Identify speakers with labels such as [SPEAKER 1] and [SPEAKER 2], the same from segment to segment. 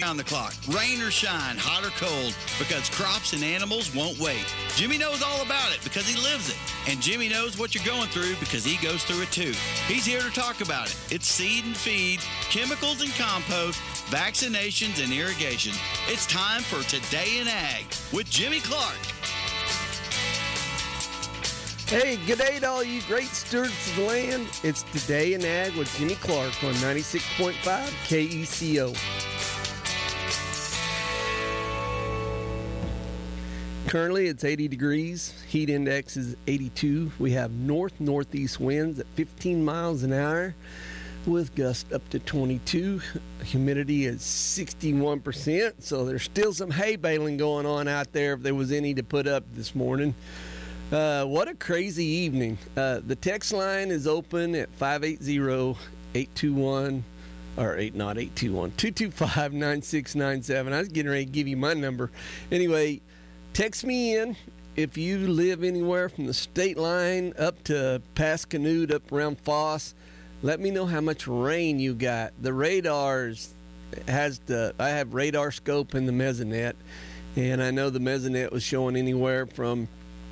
[SPEAKER 1] around the clock, rain or shine, hot or cold, because crops and animals won't wait. Jimmy knows all about it because he lives it. And Jimmy knows what you're going through because he goes through it too. He's here to talk about it. It's seed and feed, chemicals and compost, vaccinations and irrigation. It's time for Today in Ag with Jimmy Clark.
[SPEAKER 2] Hey, good day to all you great stewards of the land. It's Today in Ag with Jimmy Clark on 96.5 KECO. Currently, it's 80 degrees. Heat index is 82. We have northeast winds at 15 miles an hour with gusts up to 22. Humidity is 61%, so there's still some hay baling going on out there if there was any to put up this morning. What a crazy evening. The text line is open at 580-821, or 225-9697. I was getting ready to give you my number. Anyway, text me in if you live anywhere from the state line up to past Canute, up around Foss. Let me know how much rain you got. The radars I have radar scope in the Mesonet, and I know the Mesonet was showing anywhere from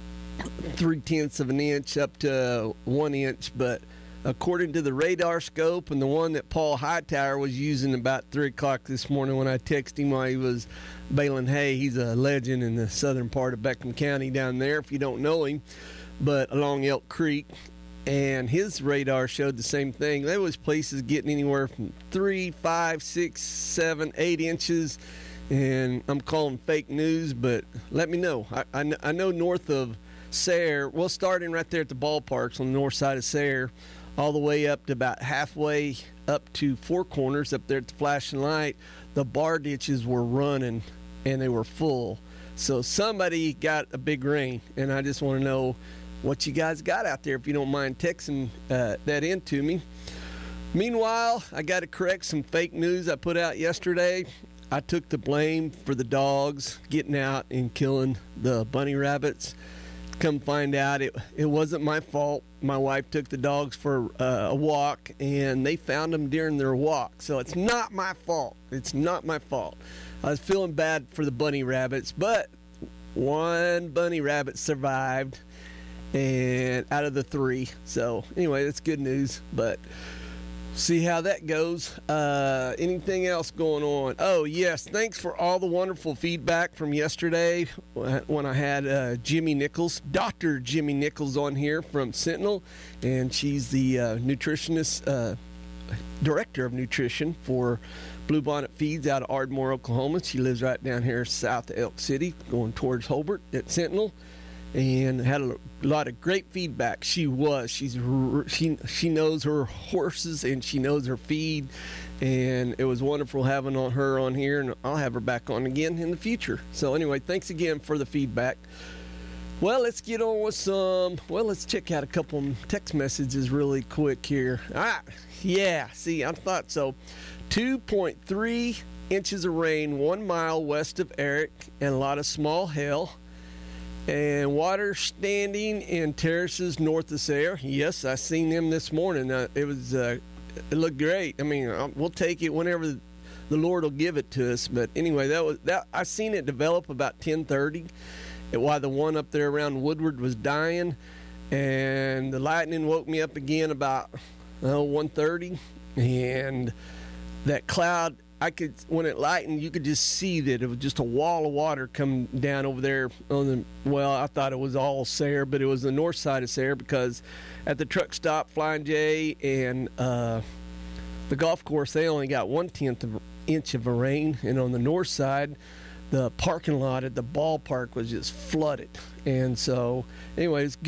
[SPEAKER 2] 0.3 of an inch up to 1 inch, but according to the radar scope and the one that Paul Hightower was using about 3 o'clock this morning when I texted him while he was baling hay, he's a legend in the southern part of Beckham County down there, if you don't know him, but along Elk Creek, and his radar showed the same thing. There was places getting anywhere from 3, 5, 6, 7, 8 inches, and I'm calling fake news, but let me know. I know north of Sayre, well, starting right there at the ballparks on the north side of Sayre, all the way up to about halfway up to Four Corners up there at the flashing light, the bar ditches were running and they were full. So somebody got a big rain, and I just want to know what you guys got out there, if you don't mind texting that in to me. Meanwhile, I got to correct some fake news I put out yesterday. I took the blame for the dogs getting out and killing the bunny rabbits. Come find out, it wasn't my fault. My wife took the dogs for a walk, and they found them during their walk. So it's not my fault. It's not my fault. I was feeling bad for the bunny rabbits, but one bunny rabbit survived, and out of the 3. So anyway, that's good news, but see how that goes. Anything else going on? Oh, yes. Thanks for all the wonderful feedback from yesterday when I had Jimmy Nichols, Dr. Jimmy Nichols on here from Sentinel, and she's the nutritionist, director of nutrition for Bluebonnet Feeds out of Ardmore, Oklahoma. She lives right down here south of Elk City, going towards Hobart at Sentinel. And had a lot of great feedback. She knows her horses and she knows her feed, and it was wonderful having her on here, and I'll have her back on again in the future. So anyway, thanks again for the feedback. Well, let's get on with let's check out a couple of text messages really quick here. Yeah, see, I thought so. 2.3 inches of rain 1 mile west of Eric, and a lot of small hail. And water standing in terraces north of Sayre. Yes, I seen them this morning. It looked great. I mean, we'll take it whenever the Lord will give it to us. But anyway, I seen it develop about 10:30, while the one up there around Woodward was dying, and the lightning woke me up again about 1:30, and that cloud. When it lightened, you could just see that it was just a wall of water coming down over there I thought it was all Sayre, but it was the north side of Sayre, because at the truck stop, Flying J, and the golf course, they only got 1/10 of an inch of rain, and on the north side, the parking lot at the ballpark was just flooded. And so, anyways,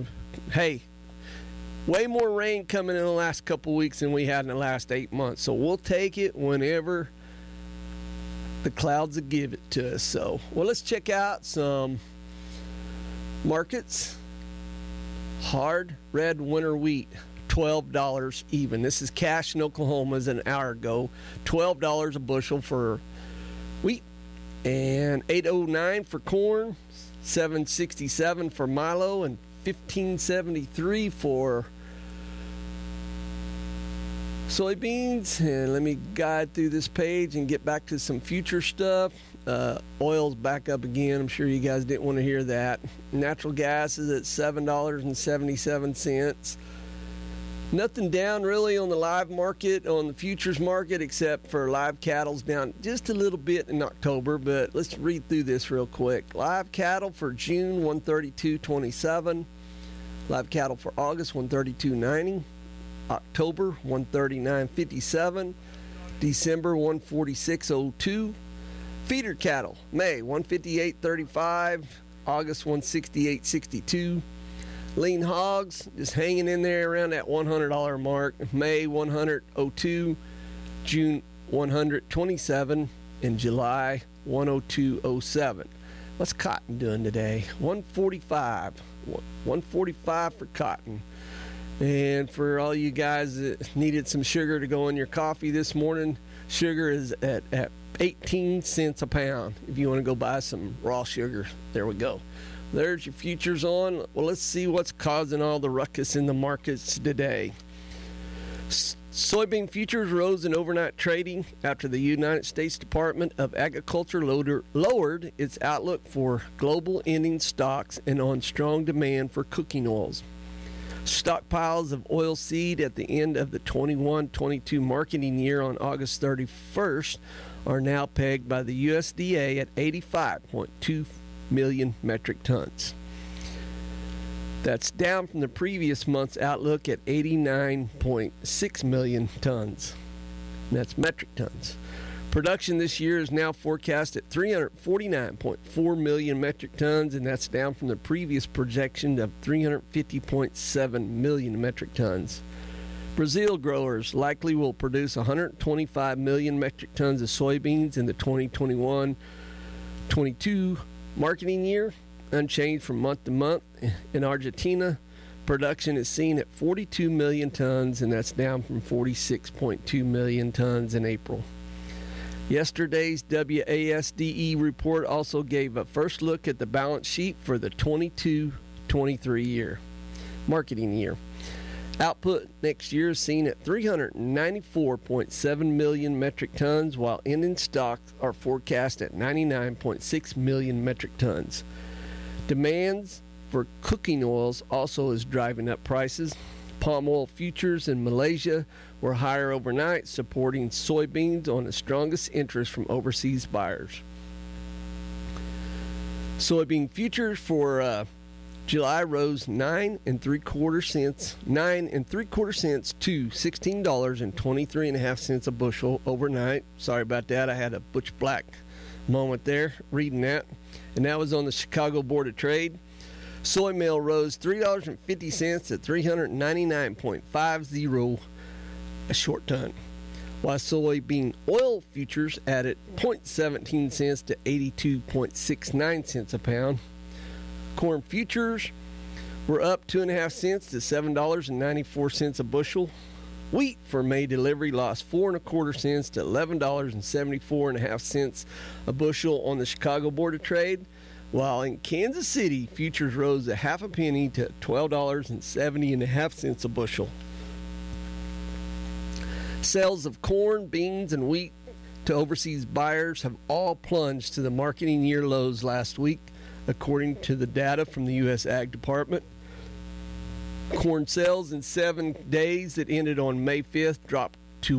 [SPEAKER 2] way more rain coming in the last couple weeks than we had in the last 8 months. So we'll take it whenever the clouds will give it to us. So, well, let's check out some markets. Hard red winter wheat, $12 even. This is cash in Oklahoma as an hour ago. $12 a bushel for wheat, and $8.09 for corn, $7.67 for milo, and $15.73 for soybeans, and let me guide through this page and get back to some future stuff. Oil's back up again. I'm sure you guys didn't want to hear that. Natural gas is at $7.77. Nothing down really on the live market, on the futures market, except for live cattle's down just a little bit in October, but let's read through this real quick. Live cattle for June, 132.27. Live cattle for August, 132.90. October, 139.57. December, 146.02. Feeder cattle, May, 158.35. August, 168.62. Lean hogs, just hanging in there around that $100 mark. May, 100.02. June, 100.27. In July, 102.07. What's cotton doing today? 145. 145 for cotton. And for all you guys that needed some sugar to go in your coffee this morning, sugar is at 18 cents a pound. If you want to go buy some raw sugar, there we go. There's your futures on. Well, let's see what's causing all the ruckus in the markets today. Soybean futures rose in overnight trading after the United States Department of Agriculture lowered its outlook for global ending stocks and on strong demand for cooking oils. Stockpiles of oilseed at the end of the 21-22 marketing year on August 31st are now pegged by the USDA at 85.2 million metric tons. That's down from the previous month's outlook at 89.6 million tons. That's metric tons. Production this year is now forecast at 349.4 million metric tons, and that's down from the previous projection of 350.7 million metric tons. Brazil growers likely will produce 125 million metric tons of soybeans in the 2021-22 marketing year, unchanged from month to month. In Argentina, production is seen at 42 million tons, and that's down from 46.2 million tons in April. Yesterday's WASDE report also gave a first look at the balance sheet for the 22-23 marketing year. Output next year is seen at 394.7 million metric tons, while ending stocks are forecast at 99.6 million metric tons. Demands for cooking oils also is driving up prices. Palm oil futures in Malaysia were higher overnight, supporting soybeans on the strongest interest from overseas buyers. Soybean futures for July rose 9 3/4 cents to $16.23.5 a bushel overnight. Sorry about that. I had a Butch Black moment there reading that. And that was on the Chicago Board of Trade. Soy meal rose $3.50 to $399.50 a short ton, while soybean oil futures added 0.17 cents to 82.69 cents a pound. Corn futures were up 2.5 cents to $7.94 a bushel. Wheat for May delivery lost 4.25 cents to $11.74.5 a bushel on the Chicago Board of Trade, while in Kansas City, futures rose a half a penny to $12.70.5 a bushel. Sales of corn, beans, and wheat to overseas buyers have all plunged to the marketing year lows last week, according to the data from the U.S. Ag Department. Corn sales in 7 days that ended on May 5th dropped to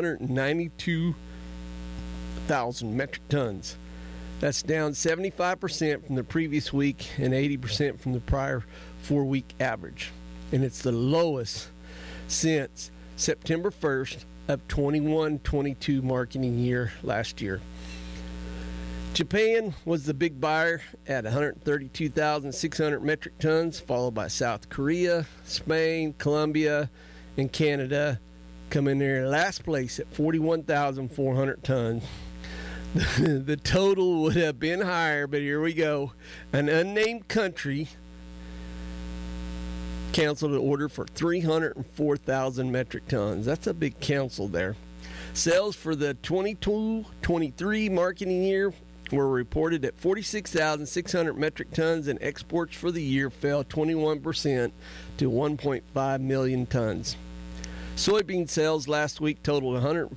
[SPEAKER 2] 192,000 metric tons. That's down 75% from the previous week and 80% from the prior 4-week average. And it's the lowest since September 1st of 21-22 marketing year last year. Japan was the big buyer at 132,600 metric tons, followed by South Korea, Spain, Colombia, and Canada come in there last place at 41,400 tons. The total would have been higher, but here we go. An unnamed country canceled an order for 304,000 metric tons. That's a big cancel there. Sales for the 22-23 marketing year were reported at 46,600 metric tons, and exports for the year fell 21% to 1.5 million tons. Soybean sales last week totaled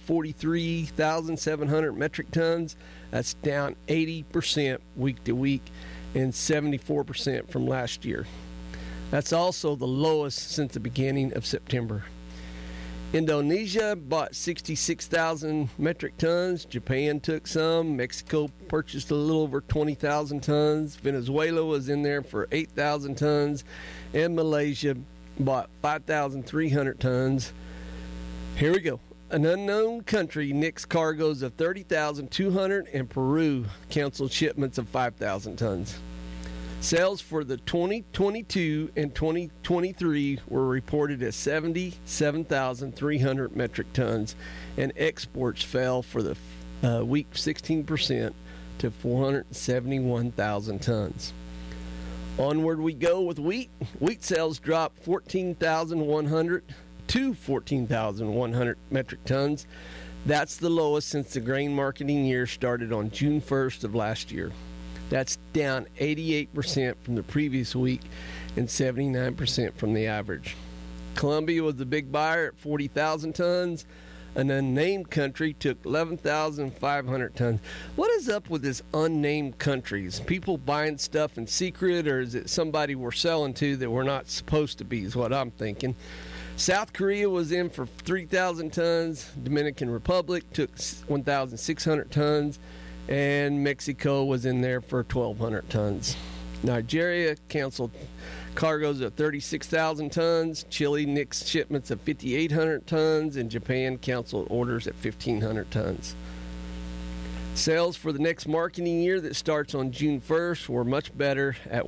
[SPEAKER 2] 143,700 metric tons. That's down 80% week to week and 74% from last year. That's also the lowest since the beginning of September. Indonesia bought 66,000 metric tons. Japan took some. Mexico purchased a little over 20,000 tons. Venezuela was in there for 8,000 tons. And Malaysia bought 5,300 tons. Here we go. An unknown country nixed cargoes of 30,200, and Peru canceled shipments of 5,000 tons. Sales for the 2022 and 2023 were reported as 77,300 metric tons, and exports fell for the week 16% to 471,000 tons. Onward we go with wheat. Wheat sales dropped 14,100 to 14,100 metric tons. That's the lowest since the grain marketing year started on June 1st of last year. That's down 88% from the previous week and 79% from the average. Colombia was the big buyer at 40,000 tons. An unnamed country took 11,500 tons. What is up with this unnamed countries? People buying stuff in secret, or is it somebody we're selling to that we're not supposed to be, is what I'm thinking. South Korea was in for 3,000 tons. Dominican Republic took 1,600 tons. And Mexico was in there for 1,200 tons. Nigeria canceled cargoes of 36,000 tons. Chile nixed shipments of 5,800 tons. And Japan canceled orders at 1,500 tons. Sales for the next marketing year that starts on June 1st were much better at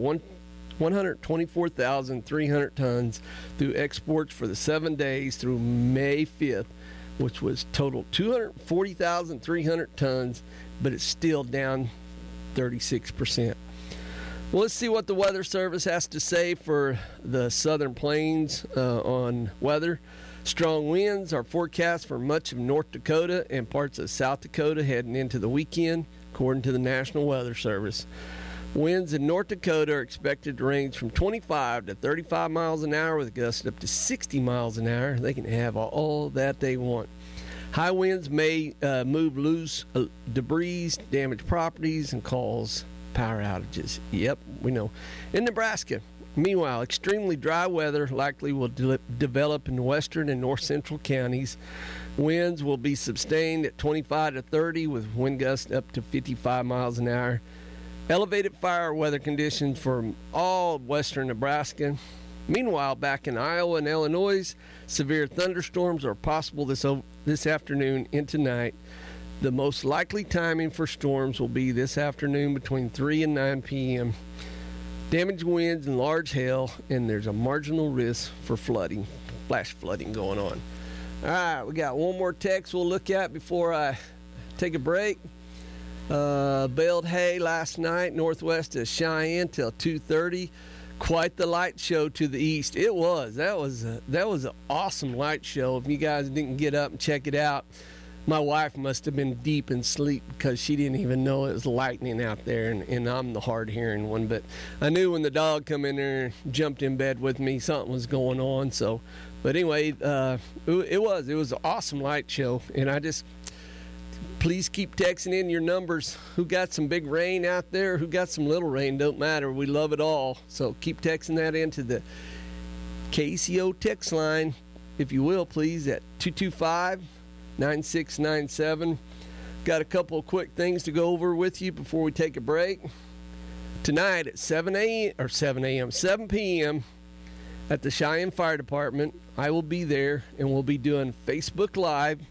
[SPEAKER 2] 124,300 tons through exports for the 7 days through May 5th, which was total 240,300 tons, but it's still down 36%. Well, let's see what the Weather Service has to say for the Southern Plains on weather. Strong winds are forecast for much of North Dakota and parts of South Dakota heading into the weekend, according to the National Weather Service. Winds in North Dakota are expected to range from 25 to 35 miles an hour with gusts up to 60 miles an hour. They can have all that they want. High winds may move loose debris, damage properties, and cause power outages. Yep, we know. In Nebraska, meanwhile, extremely dry weather likely will develop in western and north central counties. Winds will be sustained at 25 to 30 with wind gusts up to 55 miles an hour. Elevated fire weather conditions for all of western Nebraska. Meanwhile, back in Iowa and Illinois, severe thunderstorms are possible this afternoon and tonight. The most likely timing for storms will be this afternoon between 3 and 9 p.m. Damaged winds and large hail, and there's a marginal risk for flooding, flash flooding going on. All right, we got one more text we'll look at before I take a break. Baled hay last night northwest of Cheyenne till 2:30. Quite the light show to the east. It was. That was an awesome light show. If you guys didn't get up and check it out, my wife must have been deep in sleep because she didn't even know it was lightning out there, and I'm the hard-hearing one. But I knew when the dog come in there and jumped in bed with me, something was going on. So, but anyway, it was an awesome light show, and I just please keep texting in your numbers. Who got some big rain out there? Who got some little rain? Don't matter. We love it all. So keep texting that into the KCO text line, if you will, please, at 225-9697. Got a couple of quick things to go over with you before we take a break. Tonight at 7 p.m. at the Cheyenne Fire Department, I will be there, and we'll be doing Facebook Live.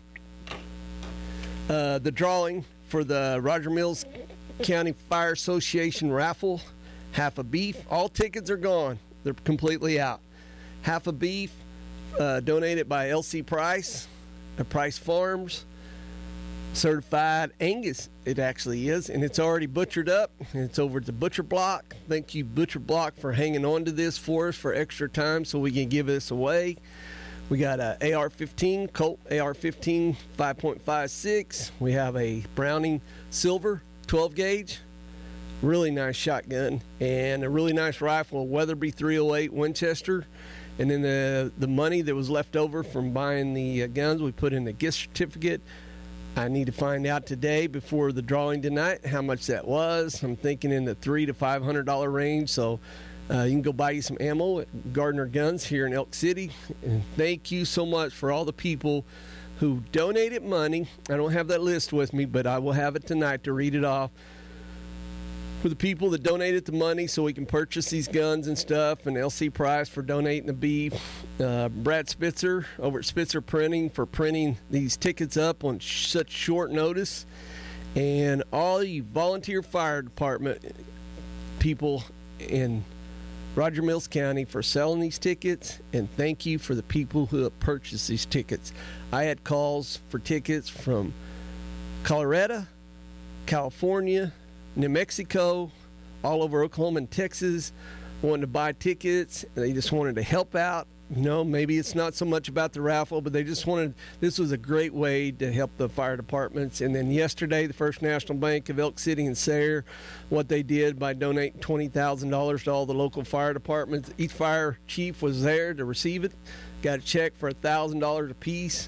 [SPEAKER 2] The drawing for the Roger Mills County Fire Association raffle, half a beef. All tickets are gone. They're completely out. Half a beef donated by L.C. Price, Price Farms, certified Angus it actually is, and it's already butchered up, and it's over at the Butcher Block. Thank you, Butcher Block, for hanging on to this for us for extra time so we can give this away. We got a AR-15, Colt AR-15 5.56. We have a Browning Silver 12 gauge. Really nice shotgun. And a really nice rifle, a Weatherby 308 Winchester. And then the money that was left over from buying the guns, we put in a gift certificate. I need to find out today before the drawing tonight how much that was. I'm thinking in the $300 to $500 range. So you can go buy you some ammo at Gardner Guns here in Elk City. And thank you so much for all the people who donated money. I don't have that list with me, but I will have it tonight to read it off. For the people that donated the money so we can purchase these guns and stuff, and LC Price for donating the beef, Brad Spitzer over at Spitzer Printing for printing these tickets up on such short notice, and all you volunteer fire department people in Roger Mills County for selling these tickets, and thank you for the people who have purchased these tickets. I had calls for tickets from Colorado, California, New Mexico, all over Oklahoma and Texas, wanted to buy tickets. They just wanted to help out. You know, maybe it's not so much about the raffle, but they just wanted, this was a great way to help the fire departments. And then yesterday, the First National Bank of Elk City and Sayre, what they did by donating $20,000 to all the local fire departments. Each fire chief was there to receive it, got a check for $1,000 a piece.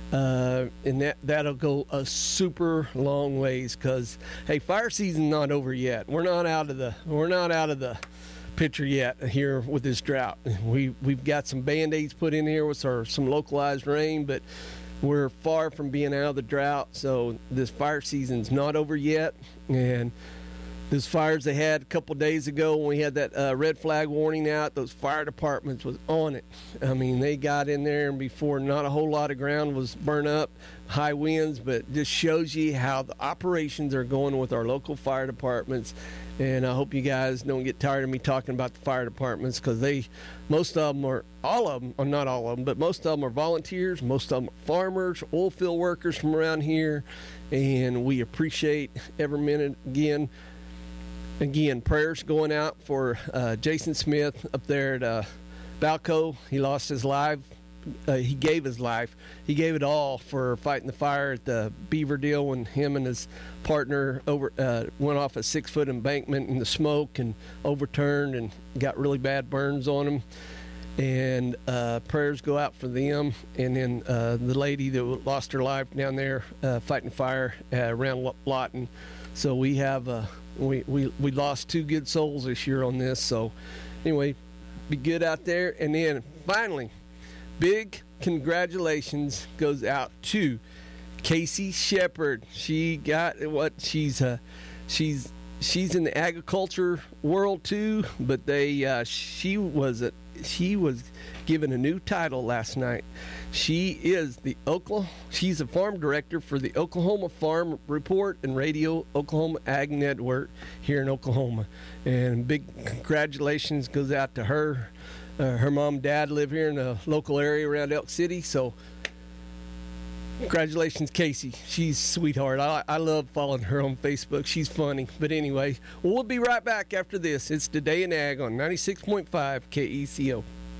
[SPEAKER 2] And that'll go a super long ways, because hey, fire season's not over yet. We're not out of the picture yet here with this drought. We've got some band-aids put in here with some localized rain, but we're far from being out of the drought. So this fire season's not over yet. And those fires they had a couple days ago when we had that red flag warning out, those fire departments was on it. I mean, they got in there, and before not a whole lot of ground was burned up, high winds, but just shows you how the operations are going with our local fire departments. And I hope you guys don't get tired of me talking about the fire departments, because most of them are, all of them, or not all of them, but most of them are volunteers, most of them are farmers, oil field workers from around here, and we appreciate every minute. Again, prayers going out for Jason Smith up there at Balco. He lost his life. He gave his life. He gave it all for fighting the fire at the Beaver deal when him and his partner went off a 6-foot embankment in the smoke and overturned and got really bad burns on him. And prayers go out for them. And then the lady that lost her life down there fighting fire around Lawton. So we have we lost 2 good souls this year on this. So anyway, be good out there. And then finally, big congratulations goes out to Casey Shepard. She got what she's in the agriculture world too, but she was given a new title last night. She's a farm director for the Oklahoma Farm Report and Radio Oklahoma Ag Network here in Oklahoma. And big congratulations goes out to her. Her mom and dad live here in the local area around Elk City, so congratulations, Casey. She's a sweetheart. I love following her on Facebook. She's funny. But anyway, we'll be right back after this. It's Today in Ag on 96.5 KECO.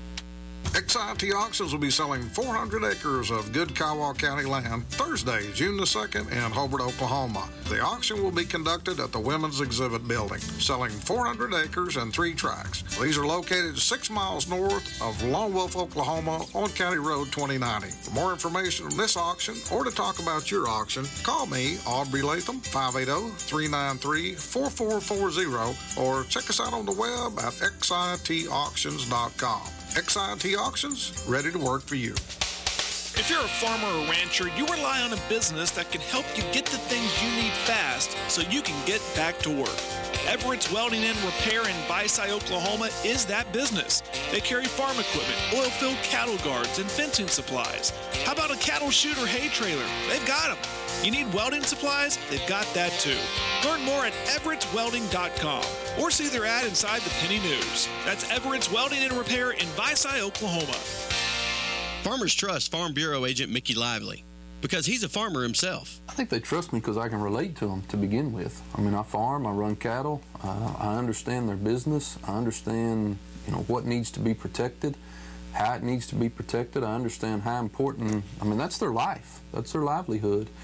[SPEAKER 3] XIT Auctions will be selling 400 acres of good Kiowa County land Thursday, June the 2nd in Hobart, Oklahoma. The auction will be conducted at the Women's Exhibit Building, selling 400 acres and 3 tracts. These are located 6 miles north of Lone Wolf, Oklahoma on County Road 2090. For more information on this auction or to talk about your auction, call me, Aubrey Latham, 580-393-4440, or check us out on the web at xitauctions.com. XIT Auctions, ready to work for you.
[SPEAKER 4] If you're a farmer or rancher, you rely on a business that can help you get the things you need fast so you can get back to work. Everett's Welding and Repair in Visay, Oklahoma is that business. They carry farm equipment, oil-filled cattle guards, and fencing supplies. How about a cattle chute or hay trailer? They've got them. You need welding supplies? They've got that too. Learn more at everettswelding.com or see their ad inside the Penny News. That's Everett's Welding and Repair in Visay, Oklahoma.
[SPEAKER 1] Farmers trust Farm Bureau agent Mickey Lively because he's a farmer himself.
[SPEAKER 5] I think they trust me because I can relate to them to begin with. I mean, I farm, I run cattle, I understand their business, I understand, what needs to be protected, how it needs to be protected. I understand how important, that's their life, that's their livelihood.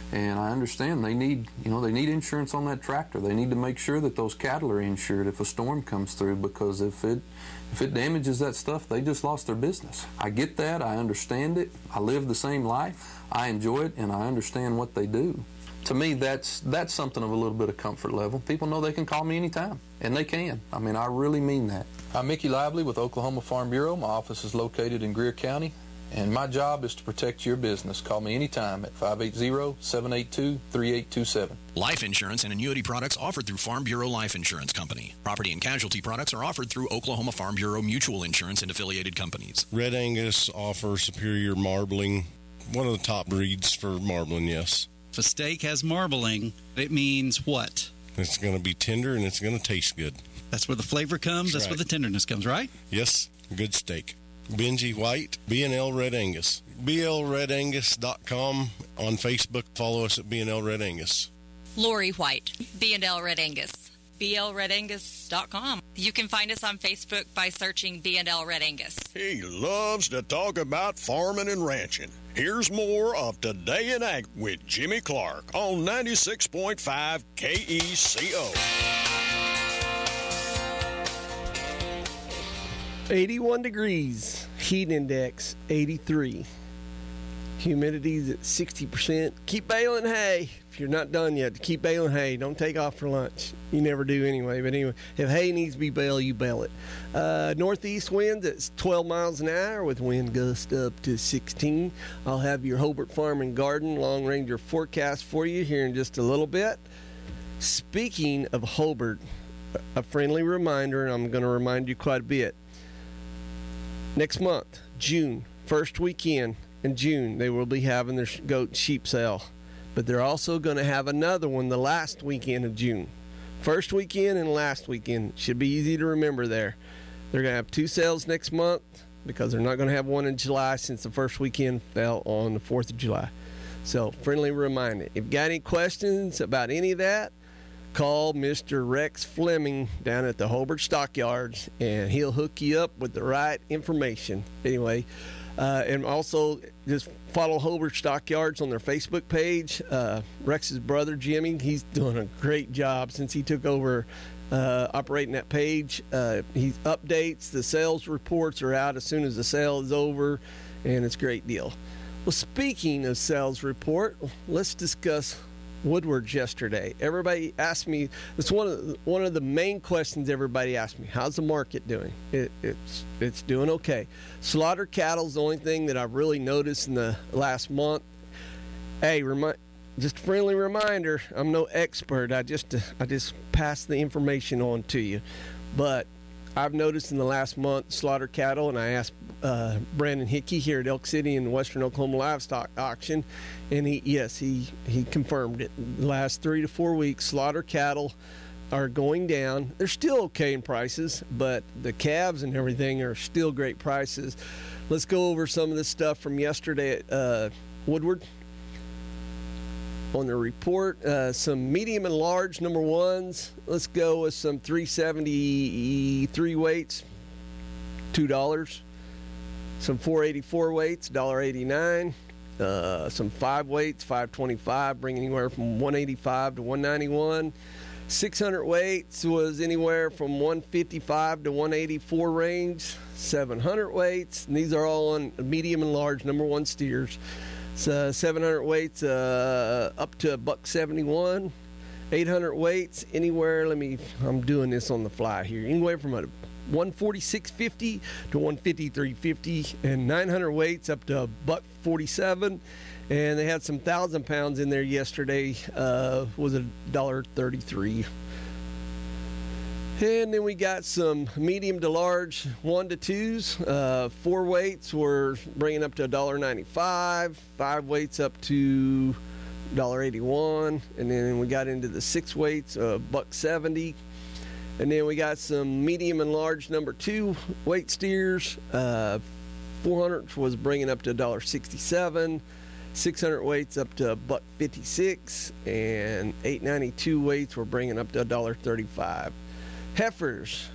[SPEAKER 5] And I understand they need insurance on that tractor. They need to make sure that those cattle are insured if a storm comes through, because if it damages that stuff, they just lost their business. I get that. I understand it. I live the same life. I enjoy it, and I understand what they do. To me, that's something of a little bit of comfort level. People know they can call me anytime, and they can. I mean, I really mean that. I'm Mickey Lively with Oklahoma Farm Bureau. My office is located in Greer County, and my job is to protect your business. Call me anytime at 580-782-3827.
[SPEAKER 6] Life insurance and annuity products offered through Farm Bureau Life Insurance Company. Property and casualty products are offered through Oklahoma Farm Bureau Mutual Insurance and affiliated companies.
[SPEAKER 7] Red Angus offers superior marbling, one of the top breeds for marbling, yes.
[SPEAKER 1] If a steak has marbling, it means what?
[SPEAKER 7] It's going to be tender and it's going to taste good.
[SPEAKER 1] That's where the flavor comes. That's where the tenderness comes, right?
[SPEAKER 7] Yes, good steak. Benji White, B&L Red Angus. BLRedAngus.com. On Facebook, follow us at B&L Red Angus.
[SPEAKER 8] Lori White, B&L Red Angus. BLRedAngus.com. You can find us on Facebook by searching B&L Red Angus.
[SPEAKER 9] He loves to talk about farming and ranching. Here's more of Today in Ag with Jimmy Clark on 96.5 KECO.
[SPEAKER 2] 81 degrees, heat index 83. Humidity's at 60%. Keep baling hay. If you're not done yet, keep baling hay. Don't take off for lunch. You never do anyway. But anyway, if hay needs to be baled, you bale it. Northeast winds at 12 miles an hour with wind gust up to 16. I'll have your Hobart Farm and Garden long ranger forecast for you here in just a little bit. Speaking of Hobart, a friendly reminder, and I'm going to remind you quite a bit. Next month, June, first weekend in June, they will be having their goat and sheep sale. But they're also going to have another one the last weekend of June. First weekend and last weekend. Should be easy to remember there. They're going to have two sales next month because they're not going to have one in July since the first weekend fell on the 4th of July. So, friendly reminder. If you got any questions about any of that, call Mr. Rex Fleming down at the Hobart Stockyards, and he'll hook you up with the right information. Anyway, and also just follow Hobart Stockyards on their Facebook page. Rex's brother, Jimmy, he's doing a great job since he took over operating that page. He updates. The sales reports are out as soon as the sale is over, and it's a great deal. Well, speaking of sales report, let's discuss Woodward's yesterday. Everybody asked me, it's one of the main questions everybody asked me, how's the market doing? It's doing okay. Slaughter cattle's the only thing that I've really noticed in the last month. Hey, just a friendly reminder, I'm no expert. I just pass the information on to you. But I've noticed in the last month slaughter cattle, and I asked Brandon Hickey here at Elk City in the Western Oklahoma Livestock Auction, and he confirmed it. The last 3 to 4 weeks, slaughter cattle are going down. They're still okay in prices, but the calves and everything are still great prices. Let's go over some of this stuff from yesterday at Woodward. On the report, some medium and large number ones. Let's go with some 373 weights, $2. Some 484 weights, $1.89. Some 5 weights, $5.25, bringing anywhere from $185 to $191. 600 weights was anywhere from $155 to $184 range. 700 weights, and these are all on medium and large number one steers. 700 weights up to $171. 800 weights anywhere. I'm doing this on the fly here. Anywhere from a $146.50 to $153.50, and 900 weights up to $147. And they had some 1,000 pounds in there yesterday. Was $1.33. And then we got some medium to large 1 to 2s. 4 weights were bringing up to $1.95. 5 weights up to $1.81. And then we got into the 6 weights, $1.70. And then we got some medium and large number 2 weight steers. 400 was bringing up to $1.67. 600 weights up to $1.56. And 892 weights were bringing up to $1.35. Heifers,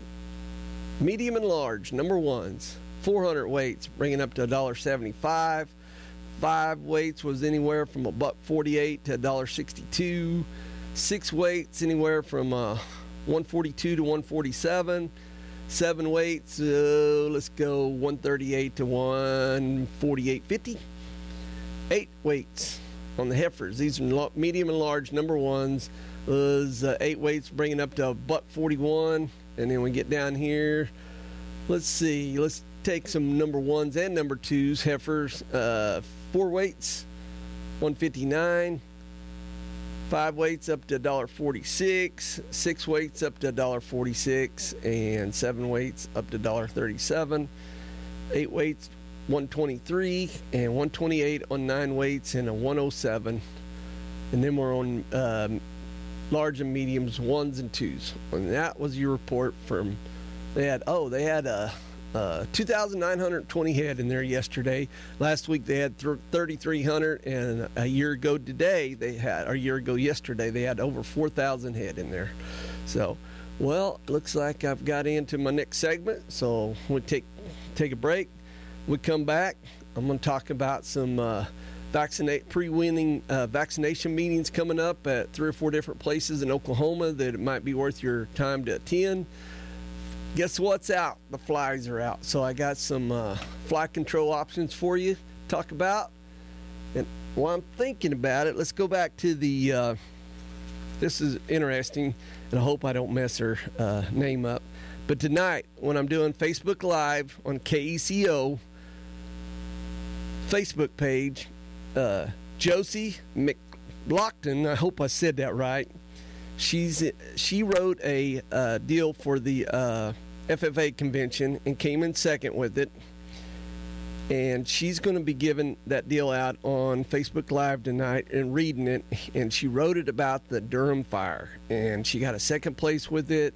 [SPEAKER 2] medium and large, number ones, 400 weights, bringing up to $1.75. 5 weights was anywhere from $1.48 to $1.62. 6 weights anywhere from $1.42 to $1.47. 7 weights, let's go $1.38 to $1.48.50. 8 weights on the heifers. These are medium and large number ones. Was 8 weights bringing up to $1.41. And then we get down here. Let's see. Let's take some number ones and number twos. Heifers, 4 weights, $1.59. 5 weights up to $1.46. 6 weights up to $1.46. And 7 weights up to $1.37. 8 weights, $1.23. And $1.28 on 9 weights and a $1.07. And then we're on large and mediums, 1s and 2s. And that was your report from, they had 2,920 head in there yesterday. Last week they had 3,300, and a year ago yesterday, they had over 4,000 head in there. So, well, looks like I've got into my next segment, so we'll take a break. We come back, I'm going to talk about some pre-winning vaccination meetings coming up at 3 or 4 different places in Oklahoma that it might be worth your time to attend. Guess what's out? The flies are out. So I got some fly control options for you to talk about. And while I'm thinking about it, let's go back to the, this is interesting, and I hope I don't mess her name up. But tonight, when I'm doing Facebook Live on KECO Facebook page, Josie McLaughlin, I hope I said that right. She wrote a deal for the FFA convention and came in second with it. And she's going to be giving that deal out on Facebook Live tonight and reading it. And she wrote it about the Durham fire. And she got a second place with it.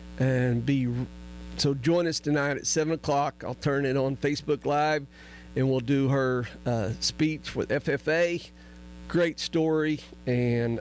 [SPEAKER 2] So join us tonight at 7 o'clock. I'll turn it on Facebook Live. And we'll do her speech with FFA. Great story. And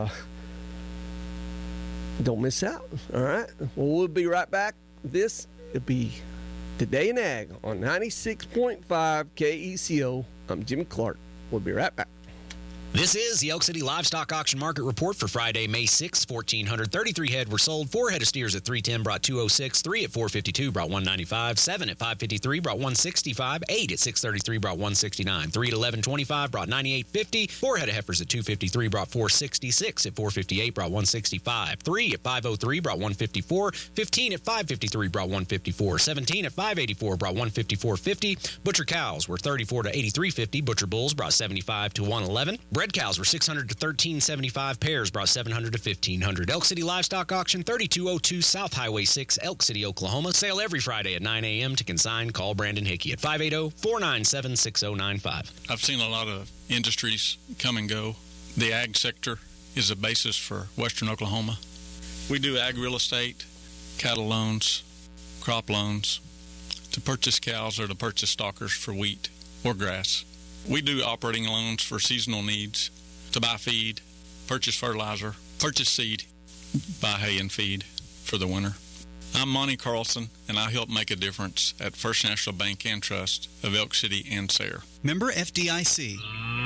[SPEAKER 2] don't miss out. All right. Well, we'll be right back. It'll be Today in Ag on 96.5 KECO. I'm Jimmy Clark. We'll be right back.
[SPEAKER 6] This is the Elk City Livestock Auction Market Report for Friday, May 6, 1,433 head were sold. 4 head of steers at 310 brought 206, 3 at 452 brought 195, 7 at 553 brought 165, 8 at 633 brought 169, 3 at 1125 brought 98.50, 4 head of heifers at 253 brought 466, at 458 brought 165, 3 at 503 brought 154, 15 at 553 brought 154, 17 at 584 brought 154.50. Butcher cows were 34 to 83.50. Butcher bulls brought 75 to 111. Bred cows were 600 to 1375. Pairs brought 700 to 1500. Elk City Livestock Auction, 3202 South Highway 6, Elk City, Oklahoma. Sale every Friday at 9 a.m. To consign, call Brandon Hickey at 580-497-6095.
[SPEAKER 10] I've seen a lot of industries come and go. The ag sector is the basis for western Oklahoma. We do ag real estate, cattle loans, crop loans, to purchase cows or to purchase stalkers for wheat or grass. We do operating loans for seasonal needs, to buy feed, purchase fertilizer, purchase seed, buy hay and feed for the winter. I'm Monty Carlson, and I help make a difference at First National Bank and Trust of Elk City and Sayre.
[SPEAKER 11] Member FDIC.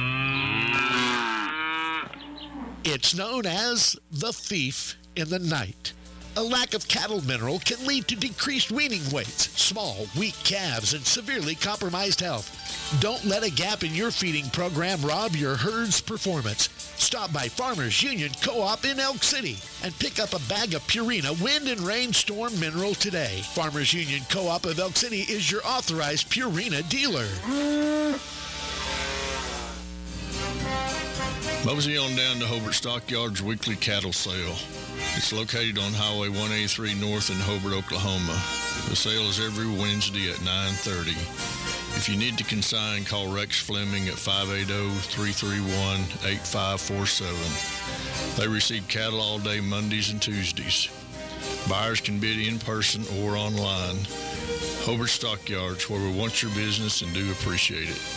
[SPEAKER 12] It's known as the thief in the night. A lack of cattle mineral can lead to decreased weaning weights, small, weak calves, and severely compromised health. Don't let a gap in your feeding program rob your herd's performance. Stop by Farmers Union Co-op in Elk City and pick up a bag of Purina Wind and Rainstorm Mineral today. Farmers Union Co-op of Elk City is your authorized Purina dealer.
[SPEAKER 7] Mosey on down to Hobart Stockyards weekly cattle sale. It's located on Highway 183 North in Hobart, Oklahoma. The sale is every Wednesday at 9:30. If you need to consign, call Rex Fleming at 580-331-8547. They receive cattle all day Mondays and Tuesdays. Buyers can bid in person or online. Hobart Stockyards, where we want your business and do appreciate it.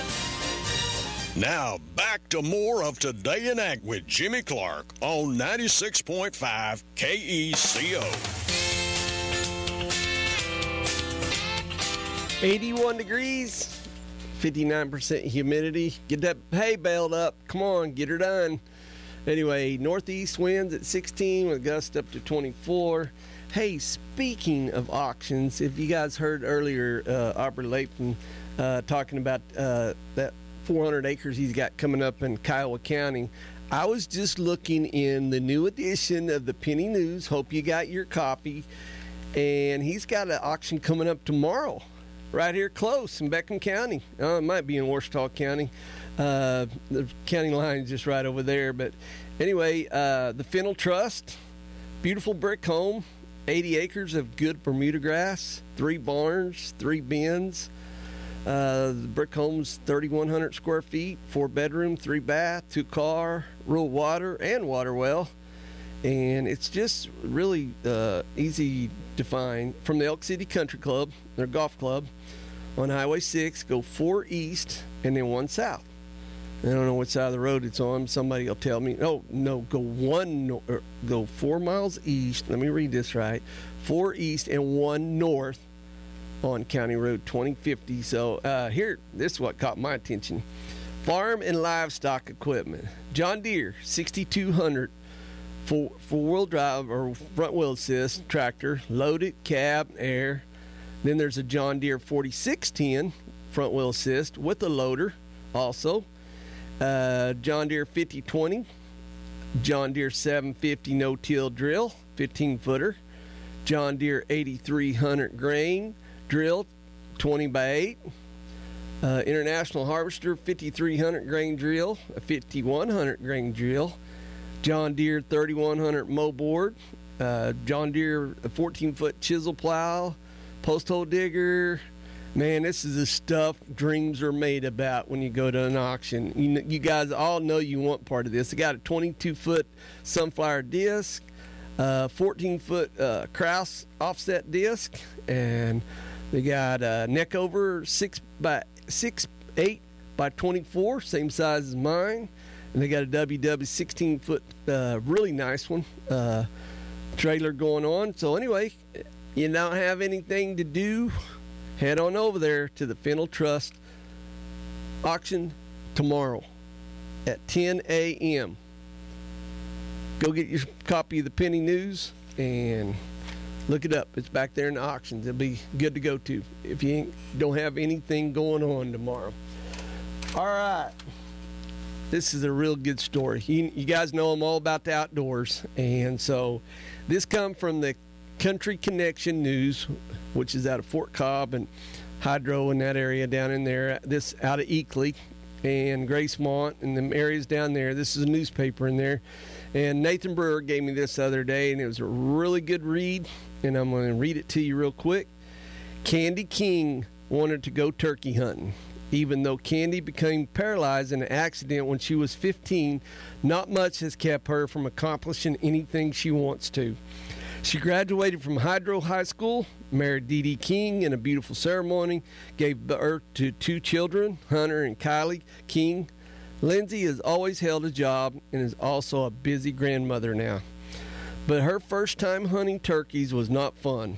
[SPEAKER 9] Now, back to more of Today in Ag with Jimmy Clark on 96.5 KECO.
[SPEAKER 2] 81 degrees, 59% humidity. Get that hay baled up. Come on, get her done. Anyway, northeast winds at 16 with gusts up to 24. Hey, speaking of auctions, if you guys heard earlier Aubrey Latham talking about that 400 acres he's got coming up in Kiowa County, I was just looking in the new edition of the Penny News. Hope you got your copy. And he's got an auction coming up tomorrow right here close in Beckham County. It might be in Ouachita County. The county line is just right over there. But anyway, the Fennel Trust, beautiful brick home, 80 acres of good Bermuda grass, 3 barns, 3 bins. The brick home's 3,100 square feet, 4 bedroom, 3 bath, 2 car, rural water and water well. And it's just really easy to find from the Elk City Country Club, their golf club, on Highway 6. Go 4 east and then 1 south. I don't know which side of the road it's on. Somebody will tell me. Oh, no, go 4 miles east. Let me read this right. 4 east and 1 north on County Road 2050. So here, this is what caught my attention. Farm and livestock equipment. John Deere 6200 four-wheel drive or front-wheel assist tractor, loaded, cab, air. Then there's a John Deere 4610 front-wheel assist with a loader also. John Deere 5020, John Deere 750 no-till drill, 15-footer. John Deere 8300 grain drill, 20x8. International Harvester 5300 grain drill, a 5100 grain drill. John Deere 3100 mow board, John Deere 14-foot chisel plow, post hole digger. Man, this is the stuff dreams are made about when you go to an auction. You guys all know you want part of this. They got a 22-foot sunflower disc, 14-foot Krause offset disc, and they got a neck over 6x8 by 24, same size as mine. And they got a WW 16-foot, really nice one, trailer going on. So anyway, you don't have anything to do, head on over there to the Fennel Trust auction tomorrow at 10 a.m. Go get your copy of the Penny News and look it up. It's back there in the auctions. It'll be good to go to if you don't have anything going on tomorrow. All right. This is a real good story. You guys know I'm all about the outdoors. And so this comes from the Country Connection News, which is out of Fort Cobb and Hydro in that area down in there. This out of Eakley and Gracemont and them areas down there. This is a newspaper in there. And Nathan Brewer gave me this the other day, and it was a really good read. And I'm going to read it to you real quick. Candy King wanted to go turkey hunting. Even though Candy became paralyzed in an accident when she was 15, not much has kept her from accomplishing anything she wants to. She graduated from Hydro High School, married Dee Dee King in a beautiful ceremony, gave birth to 2 children, Hunter and Kylie King. Lindsay has always held a job and is also a busy grandmother now. But her first time hunting turkeys was not fun.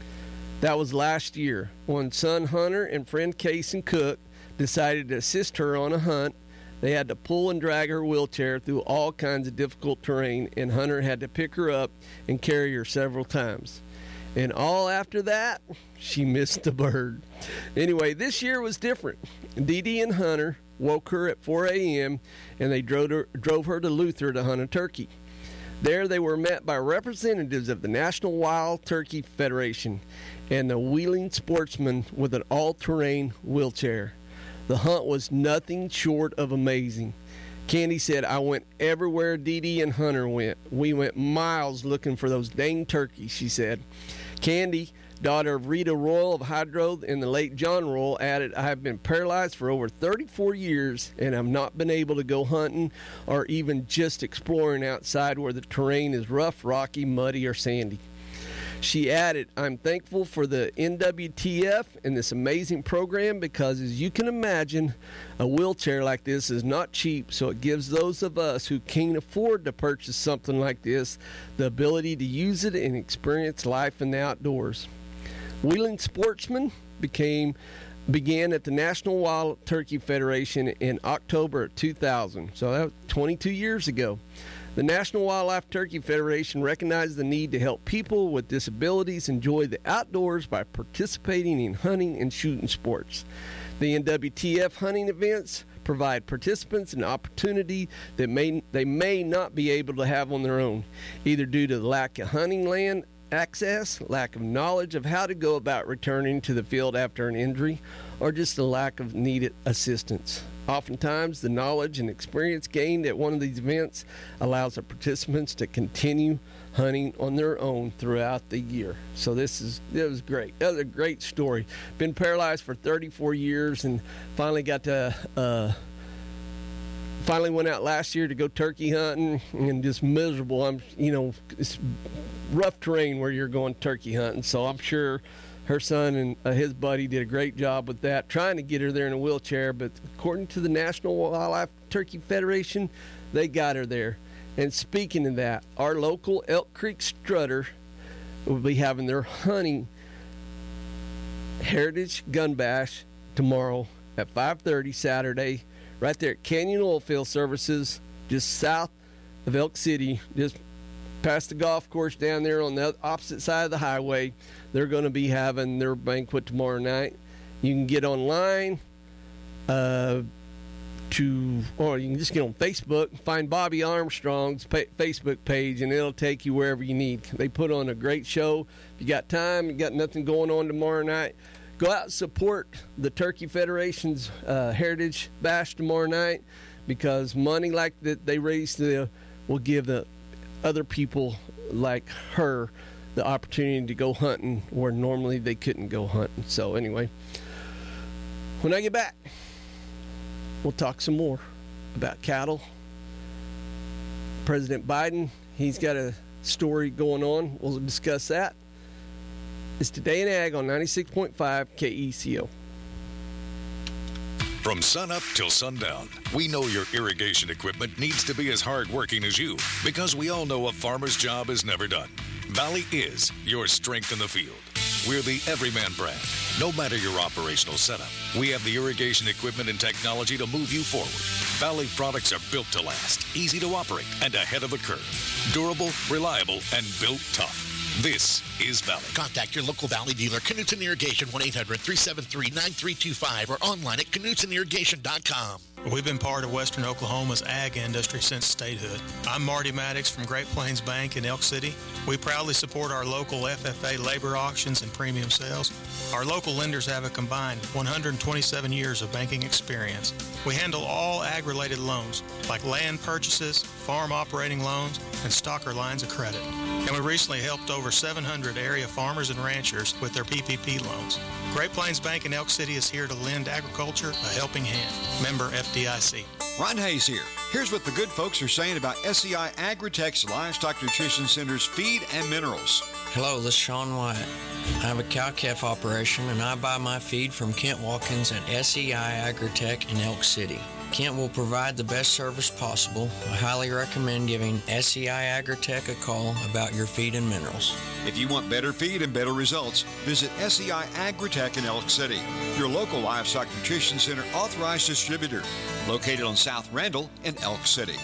[SPEAKER 2] That was last year when son Hunter and friend Case and Cook decided to assist her on a hunt. They had to pull and drag her wheelchair through all kinds of difficult terrain, and Hunter had to pick her up and carry her several times. And all after that, she missed the bird. Anyway, this year was different. Dee Dee and Hunter woke her at 4 a.m., and they drove her to Luther to hunt a turkey. There they were met by representatives of the National Wild Turkey Federation and the Wheeling Sportsman with an all-terrain wheelchair. The hunt was nothing short of amazing. Candy said, I went everywhere Dee Dee and Hunter went. We went miles looking for those dang turkeys, she said. Candy, daughter of Rita Royal of Hydro and the late John Royal, added, I have been paralyzed for over 34 years and have not been able to go hunting or even just exploring outside where the terrain is rough, rocky, muddy, or sandy. She added, I'm thankful for the NWTF and this amazing program because, as you can imagine, a wheelchair like this is not cheap, so it gives those of us who can't afford to purchase something like this the ability to use it and experience life in the outdoors. Wheeling Sportsman became began at the National Wild Turkey Federation in October of 2000. So that was 22 years ago. The National Wildlife Turkey Federation recognized the need to help people with disabilities enjoy the outdoors by participating in hunting and shooting sports. The NWTF hunting events provide participants an opportunity that they may not be able to have on their own, either due to the lack of hunting land access, lack of knowledge of how to go about returning to the field after an injury, or just the lack of needed assistance. Oftentimes, the knowledge and experience gained at one of these events allows the participants to continue hunting on their own throughout the year. So it was great. That was a great story. Been paralyzed for 34 years and finally got to finally went out last year to go turkey hunting, and just miserable. It's rough terrain where you're going turkey hunting, so I'm sure her son and his buddy did a great job with that, trying to get her there in a wheelchair. But according to the National Wildlife Turkey Federation, they got her there. And speaking of that, our local Elk Creek Strutter will be having their hunting Heritage Gun Bash tomorrow at 5:30 Saturday, right there at Canyon Oilfield Services, just south of Elk City, just past the golf course down there on the opposite side of the highway. They're going to be having their banquet tomorrow night. You can get online or you can just get on Facebook, find Bobby Armstrong's Facebook page, and it'll take you wherever you need. They put on a great show. If you got time, you got nothing going on tomorrow night, go out and support the Turkey Federation's Heritage Bash tomorrow night, because money like that they raise will give the other people like her the opportunity to go hunting where normally they couldn't go hunting. So anyway, when I get back, we'll talk some more about cattle. President Biden, he's got a story going on. We'll discuss that. It's Today in Ag on 96.5 KECO.
[SPEAKER 11] From sunup till sundown, we know your irrigation equipment needs to be as hardworking as you, because we all know a farmer's job is never done. Valley is your strength in the field. We're the Everyman brand. No matter your operational setup, we have the irrigation equipment and technology to move you forward. Valley products are built to last, easy to operate, and ahead of the curve. Durable, reliable, and built tough. This is Valley.
[SPEAKER 12] Contact your local Valley dealer, Knutson Irrigation, 1-800-373-9325, or online at KnutsenIrrigation.com.
[SPEAKER 13] We've been part of Western Oklahoma's ag industry since statehood. I'm Marty Maddox from Great Plains Bank in Elk City. We proudly support our local FFA labor auctions and premium sales. Our local lenders have a combined 127 years of banking experience. We handle all ag-related loans, like land purchases, farm operating loans, and stocker lines of credit. And we recently helped over 700 area farmers and ranchers with their PPP loans. Great Plains Bank in Elk City is here to lend agriculture a helping hand. Member FDIC.
[SPEAKER 14] Ron Hayes here. Here's what the good folks are saying about SEI Agritech's Livestock Nutrition Center's feed and minerals.
[SPEAKER 15] Hello, this is Sean Wyatt. I have a cow-calf operation, and I buy my feed from Kent Watkins at SEI Agritech in Elk City. Kent will provide the best service possible. I highly recommend giving SEI Agritech a call about your feed and minerals.
[SPEAKER 14] If you want better feed and better results, visit SEI Agritech in Elk City, your local livestock nutrition center authorized distributor, located on South Randall in Elk City.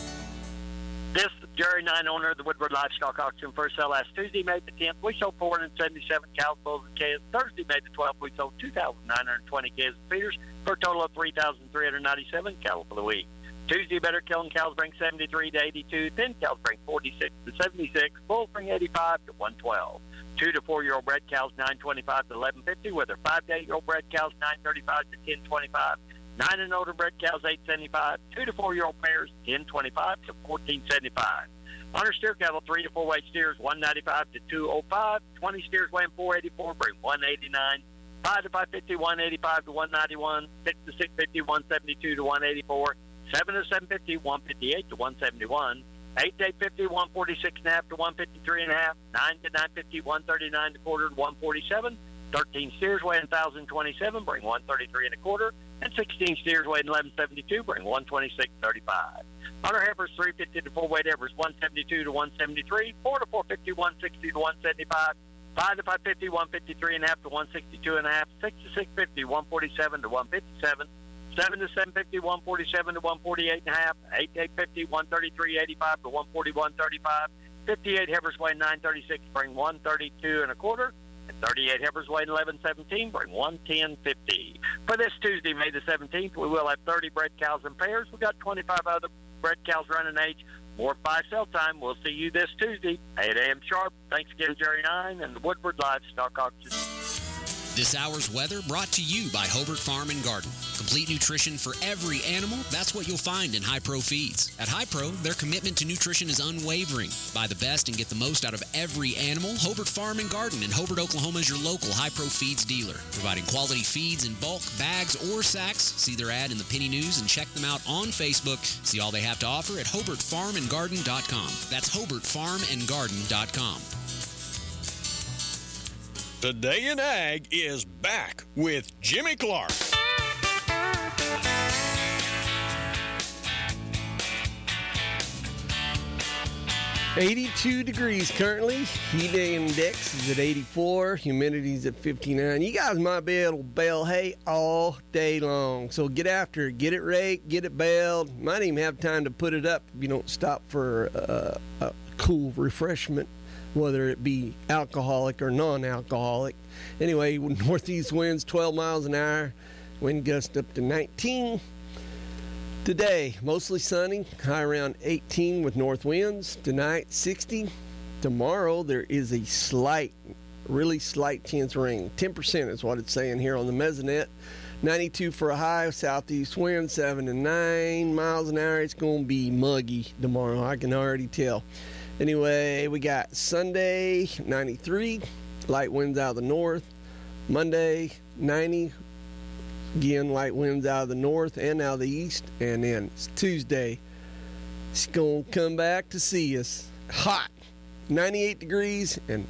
[SPEAKER 16] This is Jerry Nine, owner of the Woodward Livestock Auction. First sale last Tuesday, May the 10th. We sold 477 cows, bulls, and calves. Thursday, May the 12th, we sold 2,920 calves and feeders for a total of 3,397 cattle for the week. Tuesday, better killing cows bring 73 to 82. Thin cows bring 46 to 76. Bulls bring 85 to 112. 2 to 4-year-old bred cows 925 to 1150. With their 5 to 8-year-old bred cows 935 to 1025. 9 and older bred cows, $8.75. 2 to 4-year-old pairs, $10.25 to $14.75. Hunter steer cattle, 3 to 4 weight steers, $195 to $205. 20 steers weighing $484, bring $189. 5 to 550, $185 to $191. 6 to 650, $172 to $184. 7 to 750, $158 to $171. 8 to 850, $146.5 to $153.5. 9 to 950, $139 to quarter to $147. 13 steers weighing 1,027, bring 133 1/4, and 16 steers weighing 1172, bring 126.35. Hunter heifers 350 to 4 weight heifers 172 to 173, 4 to 450, 160 to 175, 5 to 550, 153 and a half to 162 and a half. 6 to 650, 147 to 157. 7 to 750, 147 to 148 and a half. 8 to 850, 133.85 to 141.35. 58 Heifers weighing 936, bring 132 and a quarter. And 38 Heifers weighing 1117, bring 110.50. For this Tuesday, May the 17th, we will have 30 bred cows in pairs. We've got 25 other bred cows running age. More buy-sell time. We'll see you this Tuesday, 8 a.m. sharp. Thanks again, Jerry Nine and the Woodward Livestock Auction.
[SPEAKER 6] This hour's weather brought to you by Hobart Farm and Garden. Complete nutrition for every animal, that's what you'll find in High Pro Feeds. At High Pro, their commitment to nutrition is unwavering. Buy the best and get the most out of every animal. Hobart Farm and Garden in Hobart, Oklahoma is your local High Pro Feeds dealer. Providing quality feeds in bulk, bags, or sacks. See their ad in the Penny News and check them out on Facebook. See all they have to offer at HobartFarmandGarden.com. That's HobartFarmandGarden.com.
[SPEAKER 9] Today in Ag is back with Jimmy Clark.
[SPEAKER 2] $82 degrees currently. Heat index is at 84. Humidity's at 59. You guys might be able to bale hay all day long. So get after it. Get it raked. Get it baled. Might even have time to put it up if you don't stop for a cool refreshment, whether it be alcoholic or non-alcoholic. Anyway, northeast winds 12 miles an hour. Wind gust up to 19. Today, mostly sunny, high around 18 with north winds. Tonight, 60. Tomorrow, there is a really slight chance of rain. 10% is what it's saying here on the Mesonet. 92 for a high, southeast wind, 7 to 9 miles an hour. It's going to be muggy tomorrow, I can already tell. Anyway, we got Sunday, 93, light winds out of the north. Monday, 90. Again, light winds out of the north and out of the east. And then it's Tuesday. It's going to come back to see us. Hot. 98 degrees and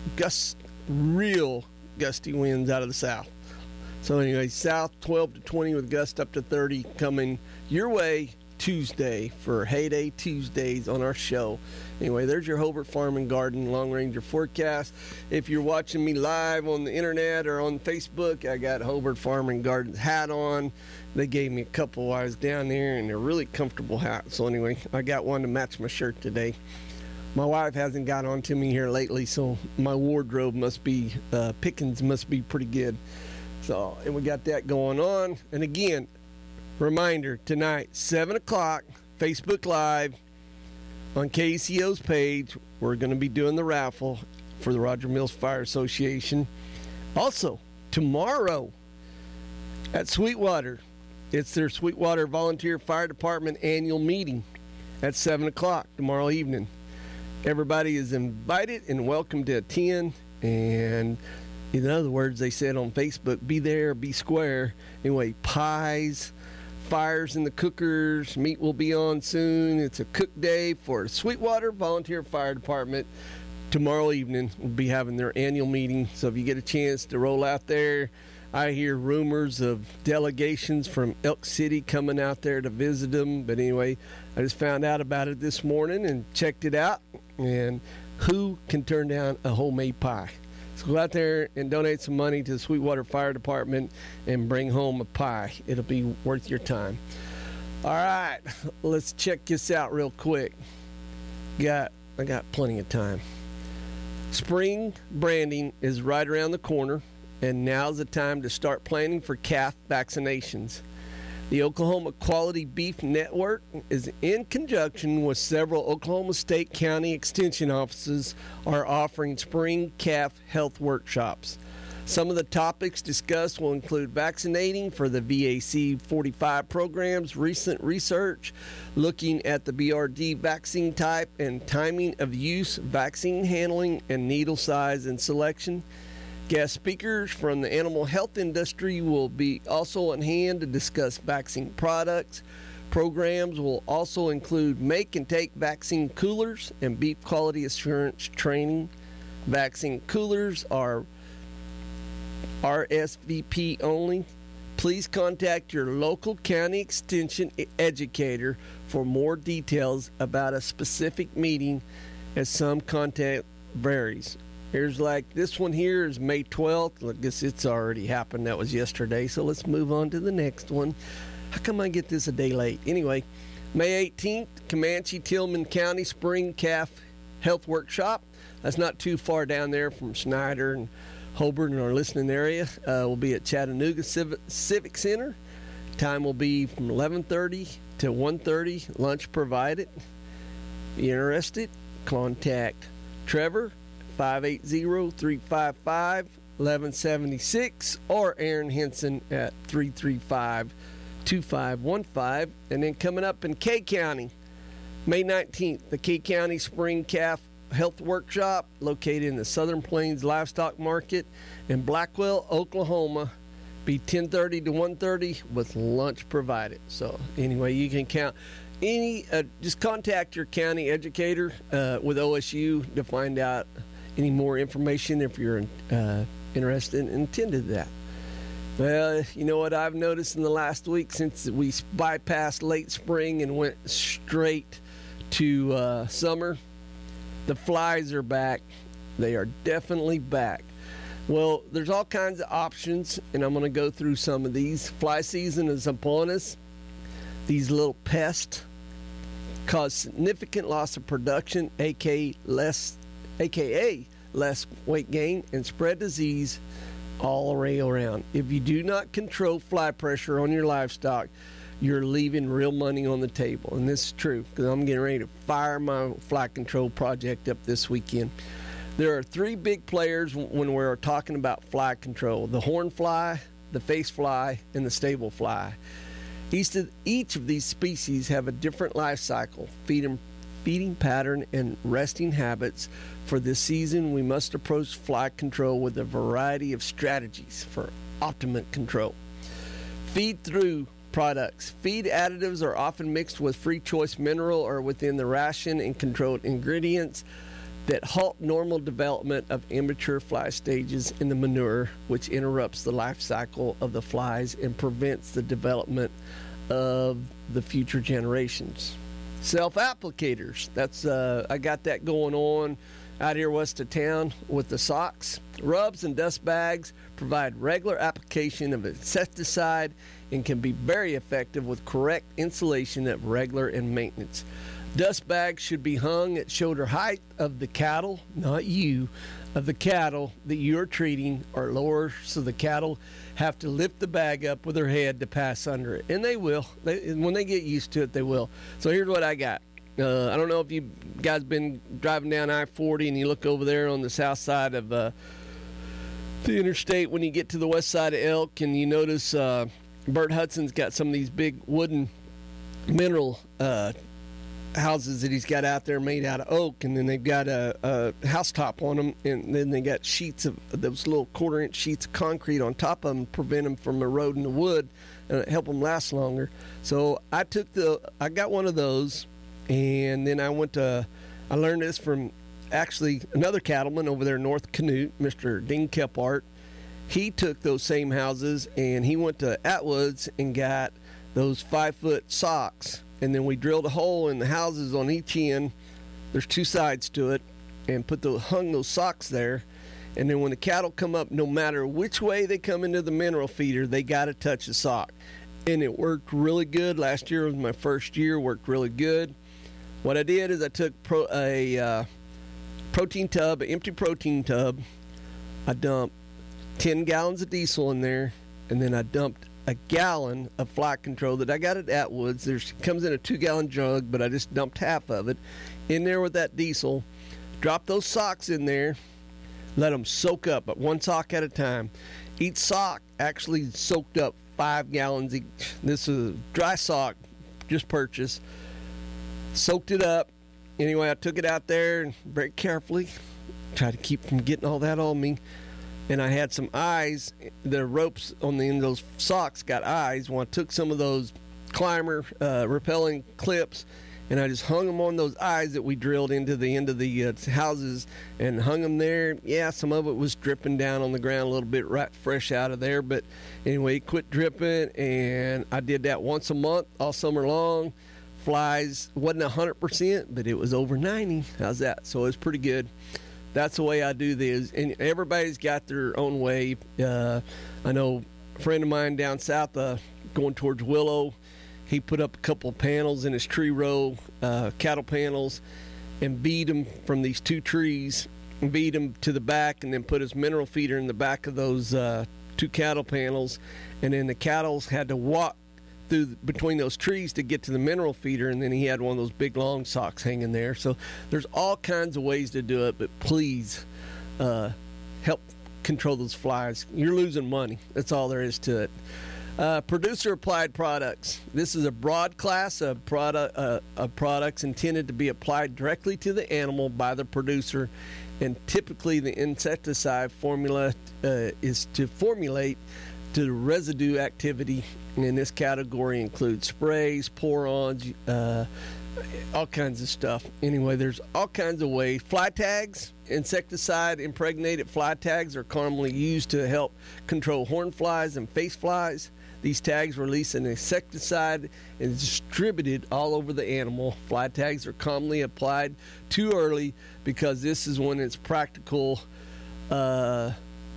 [SPEAKER 2] real gusty winds out of the south. So anyway, south 12 to 20 with gusts up to 30 coming your way Tuesday for Heyday Tuesdays on our show. Anyway, there's your Hobart Farm and Garden Long Ranger forecast. If you're watching me live on the internet or on Facebook, I got Hobart Farm and Garden's hat on. They gave me a couple while I was down there, and they're really comfortable hats. So anyway, I got one to match my shirt today. My wife hasn't got on to me here lately, so my wardrobe must be, pickings must be pretty good. So, and we got that going on. And again, reminder, tonight, 7 o'clock, Facebook Live on KCO's page. We're going to be doing the raffle for the Roger Mills Fire Association. Also, tomorrow at Sweetwater, it's their Sweetwater Volunteer Fire Department annual meeting at 7 o'clock tomorrow evening. Everybody is invited and welcome to attend. And in other words, they said on Facebook, be there, be square. Anyway, pies, fires in the cookers, meat will be on soon. It's a cook day for Sweetwater Volunteer Fire Department. Tomorrow evening we'll be having their annual meeting, so if you get a chance to roll out there, I hear rumors of delegations from Elk City coming out there to visit them. But anyway, I just found out about it this morning and checked it out, and who can turn down a homemade pie? So go out there and donate some money to the Sweetwater Fire Department and bring home a pie. It'll be worth your time. All right, let's check this out real quick. I got plenty of time. Spring branding is right around the corner, and now's the time to start planning for calf vaccinations. The Oklahoma Quality Beef Network is in conjunction with several Oklahoma State County Extension offices are offering spring calf health workshops. Some of the topics discussed will include vaccinating for the VAC 45 programs, recent research, looking at the BRD vaccine type and timing of use, vaccine handling, and needle size and selection. Guest speakers from the animal health industry will be also on hand to discuss vaccine products. Programs will also include make and take vaccine coolers and beef quality assurance training. Vaccine coolers are RSVP only. Please contact your local county extension educator for more details about a specific meeting, as some content varies. Here's like this one here is May 12th. I guess it's already happened. That was yesterday. So let's move on to the next one. How come I get this a day late? Anyway, May 18th, Comanche Tillman County Spring Calf Health Workshop. That's not too far down there from Snyder and Hobart in our listening area. We'll be at Chattanooga Civic Center. Time will be from 11:30 to 1:30. Lunch provided. If you're interested, contact Trevor 580-355-1176 or Aaron Henson at 335-2515. And then coming up in Kay County, May 19th, the Kay County Spring Calf Health Workshop located in the Southern Plains Livestock Market in Blackwell, Oklahoma. Be 10:30 to 1:30 with lunch provided. So anyway, you can count just contact your county educator with OSU to find out any more information if you're interested and attended that. Well, you know what I've noticed in the last week since we bypassed late spring and went straight to summer, the flies are back. They are definitely back. Well, there's all kinds of options, and I'm going to go through some of these. Fly season is upon us. These little pests cause significant loss of production, aka less weight gain, and spread disease all around. If you do not control fly pressure on your livestock, you're leaving real money on the table. And this is true, because I'm getting ready to fire my fly control project up this weekend. There are three big players when we're talking about fly control: the horn fly, the face fly, and the stable fly. Each of these species have a different life cycle, feeding pattern, and resting habits. For this season, we must approach fly control with a variety of strategies for optimum control. Feed through products. Feed additives are often mixed with free choice mineral or within the ration and controlled ingredients that halt normal development of immature fly stages in the manure, which interrupts the life cycle of the flies and prevents the development of the future generations. Self-applicators. That's I got that going on out here west of town with the socks. Rubs and dust bags provide regular application of insecticide and can be very effective with correct insulation at regular and maintenance. Dust bags should be hung at shoulder height of the cattle, not you, of the cattle that you are treating, or lower, so the cattle have to lift the bag up with their head to pass under it. And they will. When they get used to it, they will. So here's what I got. I don't know if you guys been driving down I-40 and you look over there on the south side of the interstate when you get to the west side of Elk, and you notice Bert Hudson's got some of these big wooden mineral houses that he's got out there made out of oak, and then they've got a house top on them, and then they got sheets of those little quarter-inch sheets of concrete on top of them, prevent them from eroding the wood and help them last longer. So I got one of those, and then I learned this from actually another cattleman over there, North Canute, Mr. Dean Kephart. He took those same houses and he went to Atwoods and got those 5-foot socks. And then we drilled a hole in the houses on each end. There's two sides to it, and hung those socks there. And then when the cattle come up, no matter which way they come into the mineral feeder, they got to touch the sock. And it worked really good. Last year was my first year, worked really good. What I did is I took a protein tub, an empty protein tub. I dumped 10 gallons of diesel in there, and then I dumped a gallon of fly control that I got at Atwoods. It comes in a 2-gallon jug, but I just dumped half of it in there with that diesel. Drop those socks in there, let them soak up, but one sock at a time. Each sock actually soaked up 5 gallons each. This is a dry sock, just purchased. Soaked it up. Anyway, I took it out there and very carefully, tried to keep from getting all that on me. And I had some eyes. The ropes on the end of those socks got eyes. Well, I took some of those climber repelling clips, and I just hung them on those eyes that we drilled into the end of the houses and hung them there. Yeah, some of it was dripping down on the ground a little bit, right fresh out of there. But anyway, it quit dripping, and I did that once a month all summer long. Flies wasn't 100%, but it was over 90. How's that? So it was pretty good. that's the way I do this. And everybody's got their own way. I know a friend of mine down south going towards Willow, he put up a couple of panels in his tree row, cattle panels, and beat them from these 2 trees, and beat them to the back, and then put his mineral feeder in the back of those 2 cattle panels. And then the cattle had to walk between those trees to get to the mineral feeder, and then he had one of those big long socks hanging there. So there's all kinds of ways to do it, but please help control those flies. You're losing money. That's all there is to it. Producer applied products. This is a broad class of products intended to be applied directly to the animal by the producer, and typically the insecticide formula is to formulate to the residue activity. In this category includes sprays, pour-ons, all kinds of stuff. Anyway, there's all kinds of ways. Fly tags, insecticide impregnated fly tags are commonly used to help control horn flies and face flies. These tags release an insecticide and is distributed all over the animal. Fly tags are commonly applied too early because this is when it's practical to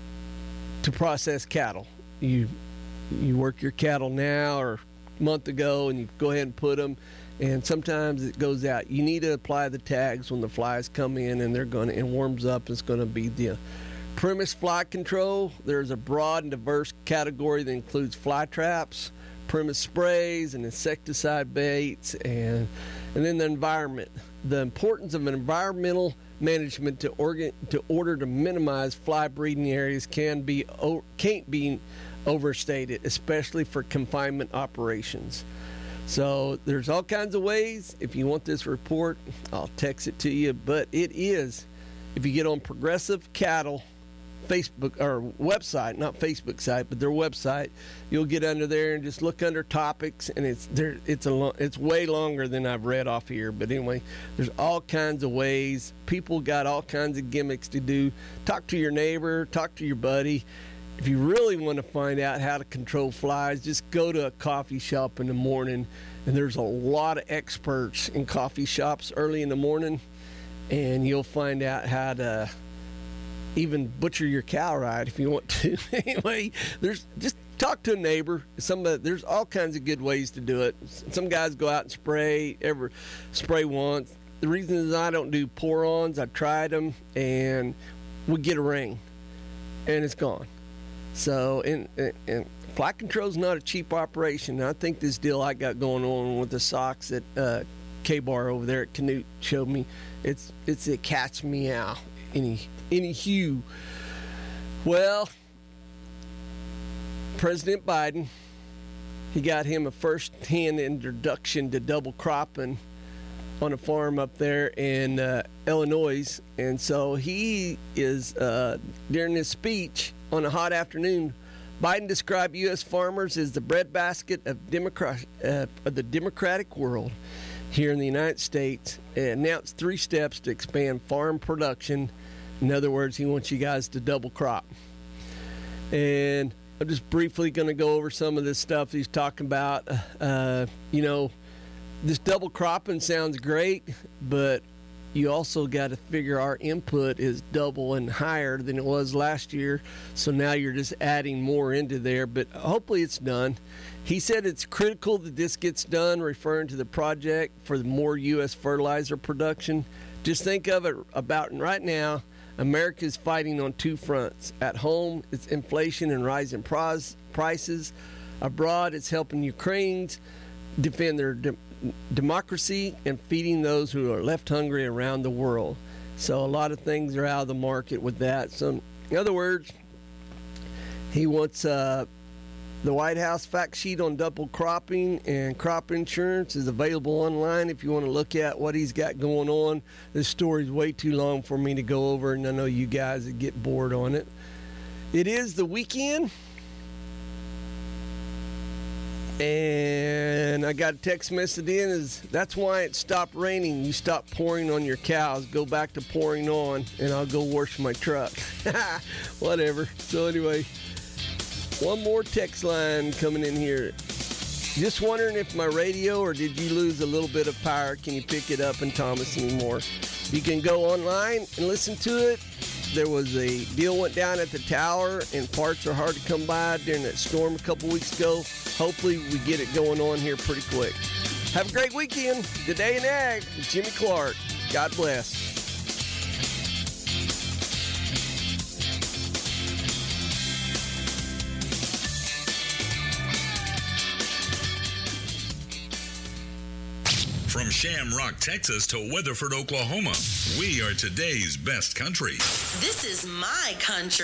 [SPEAKER 2] process cattle. You work your cattle now or a month ago, and you go ahead and put them, and sometimes it goes out. You need to apply the tags when the flies come in and and warms up. It's going to be the premise fly control. There's a broad and diverse category that includes fly traps, premise sprays, and insecticide baits, and then the environment. The importance of environmental management to order to minimize fly breeding areas can't be overstated, especially for confinement operations. So there's all kinds of ways. If you want this report, I'll text it to you. But it is, if you get on Progressive Cattle Facebook or website, not Facebook site, but their website, you'll get under there and just look under topics, and it's way longer than I've read off here. But anyway, there's all kinds of ways. People got all kinds of gimmicks to do. Talk to your neighbor, talk to your buddy. If you really want to find out how to control flies, just go to a coffee shop in the morning, and there's a lot of experts in coffee shops early in the morning, and you'll find out how to even butcher your cow right if you want to. Anyway, just talk to a neighbor. There's all kinds of good ways to do it. Some guys go out and spray once. The reason is I don't do pour-ons. I tried them, and we get a ring, and it's gone. So, and fly control is not a cheap operation. And I think this deal I got going on with the socks that K-Bar over there at Canute showed me, it's a cat's meow. Any hue. Well, President Biden, he got him a first-hand introduction to double cropping on a farm up there in Illinois. And so he is, during his speech on a hot afternoon, Biden described U.S. farmers as the breadbasket of the democratic world here in the United States, and announced 3 steps to expand farm production. In other words, he wants you guys to double crop. And I'm just briefly going to go over some of this stuff he's talking about. This double cropping sounds great, but you also got to figure our input is double and higher than it was last year. So now you're just adding more into there, but hopefully it's done. He said it's critical that this gets done, referring to the project for the more U.S. fertilizer production. Just think of it about right now. America is fighting on 2 fronts. At home, it's inflation and rising prices. Abroad, it's helping Ukrainians defend their democracy and feeding those who are left hungry around the world. So a lot of things are out of the market with that. So in other words, he wants the White House fact sheet on double cropping and crop insurance is available online if you want to look at what he's got going on. This story's way too long for me to go over, and I know you guys would get bored on it. It is the weekend, and I got a text message in. That's why it stopped raining. You stop pouring on your cows. Go back to pouring on, and I'll go wash my truck. Whatever. So anyway, one more text line coming in here. Just wondering if my radio, or did you lose a little bit of power? Can you pick it up in Thomas anymore? You can go online and listen to it. There was a deal went down at the tower, and parts are hard to come by during that storm a couple weeks ago. Hopefully, we get it going on here pretty quick. Have a great weekend. Today in Ag with Jimmy Clark. God bless.
[SPEAKER 17] From Shamrock, Texas to Weatherford, Oklahoma, we are today's best country.
[SPEAKER 18] This is my country.